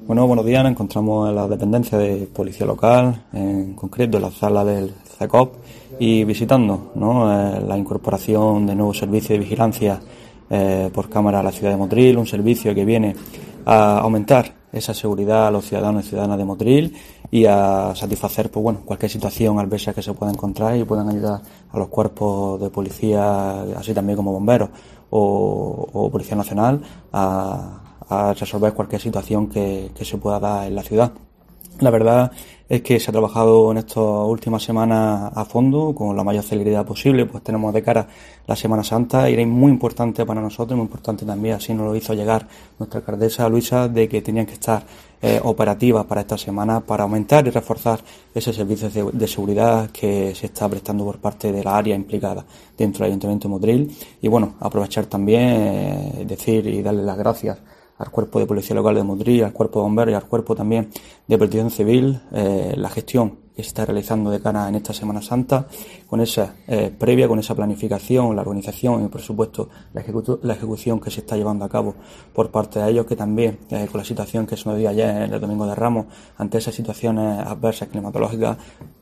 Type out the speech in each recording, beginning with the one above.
Bueno, buenos días. Nos encontramos en la dependencia de Policía Local, en concreto en la sala del CECOP, y visitando, ¿no?, la incorporación de nuevos servicios de vigilancia por cámara a la ciudad de Motril, un servicio que viene a aumentar esa seguridad a los ciudadanos y ciudadanas de Motril y a satisfacer, pues bueno, cualquier situación adversa que se pueda encontrar y puedan ayudar a los cuerpos de policía, así también como bomberos o Policía Nacional, a resolver cualquier situación que se pueda dar en la ciudad. La verdad es que se ha trabajado en estas últimas semanas a fondo, con la mayor celeridad posible, pues tenemos de cara la Semana Santa y era muy importante para nosotros, muy importante también, así nos lo hizo llegar nuestra alcaldesa Luisa, de que tenían que estar operativas para esta semana para aumentar y reforzar ese servicio de seguridad que se está prestando por parte de la área implicada dentro del Ayuntamiento de Motril. Y bueno, aprovechar también, decir y darle las gracias al Cuerpo de Policía Local de Motril, al Cuerpo de Bomberos y al Cuerpo también de Protección Civil, la gestión que se está realizando de cara en esta Semana Santa, con esa previa, con esa planificación, la organización y por supuesto la ejecución que se está llevando a cabo por parte de ellos, que también con la situación que se nos dio ayer el Domingo de Ramos, ante esas situaciones adversas climatológicas,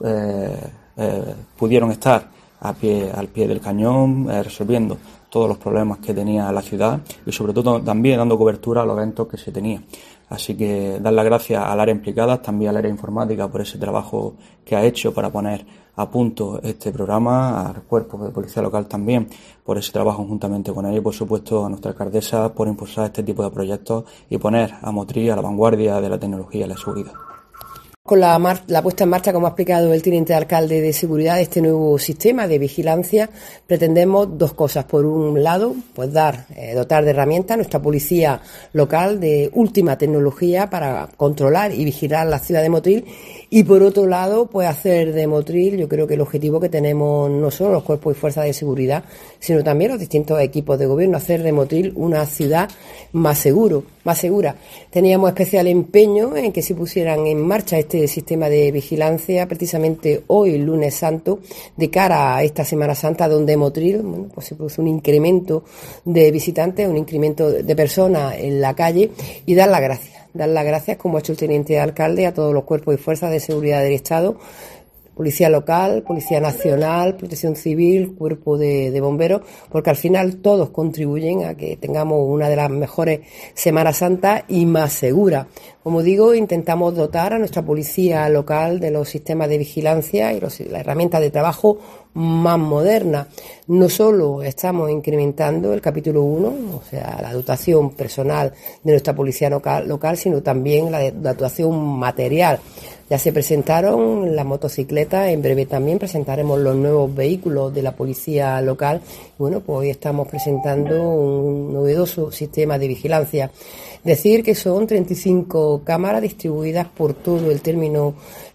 pudieron estar al pie del cañón, resolviendo todos los problemas que tenía la ciudad y sobre todo también dando cobertura a los eventos que se tenían. Así que dar las gracias al área implicada, también al área informática por ese trabajo que ha hecho para poner a punto este programa, al Cuerpo de Policía Local también por ese trabajo juntamente con ellos y por supuesto a nuestra alcaldesa por impulsar este tipo de proyectos y poner a Motril a la vanguardia de la tecnología y la seguridad. Con la puesta en marcha, como ha explicado el teniente alcalde de seguridad, de este nuevo sistema de vigilancia, pretendemos dos cosas. Por un lado, pues dotar de herramientas a nuestra policía local de última tecnología para controlar y vigilar la ciudad de Motril. Y por otro lado, pues hacer de Motril, yo creo que el objetivo que tenemos no solo los cuerpos y fuerzas de seguridad, sino también los distintos equipos de gobierno, hacer de Motril una ciudad más segura. Teníamos especial empeño en que se pusieran en marcha este sistema de vigilancia precisamente hoy, lunes santo, de cara a esta Semana Santa, donde Motril, bueno, pues se produce un incremento de visitantes, un incremento de personas en la calle, y dar las gracias, como ha hecho el teniente alcalde, a todos los cuerpos y fuerzas de seguridad del Estado, Policía Local, Policía Nacional, Protección Civil, Cuerpo de Bomberos, porque al final todos contribuyen a que tengamos una de las mejores Semanas Santas y más seguras. Como digo, intentamos dotar a nuestra Policía Local de los sistemas de vigilancia y las herramientas de trabajo más modernas. No solo estamos incrementando el capítulo 1, o sea, la dotación personal de nuestra Policía Local, sino también la dotación material. Ya se presentaron las motocicletas, en breve también presentaremos los nuevos vehículos de la Policía Local. Bueno, pues hoy estamos presentando un novedoso sistema de vigilancia. Decir que son 35 cámaras distribuidas por todo el término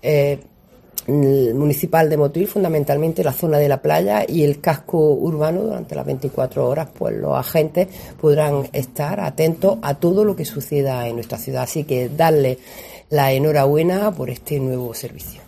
municipal de Motril, fundamentalmente la zona de la playa y el casco urbano. Durante las 24 horas, pues los agentes podrán estar atentos a todo lo que suceda en nuestra ciudad. Así que darle la enhorabuena por este nuevo servicio.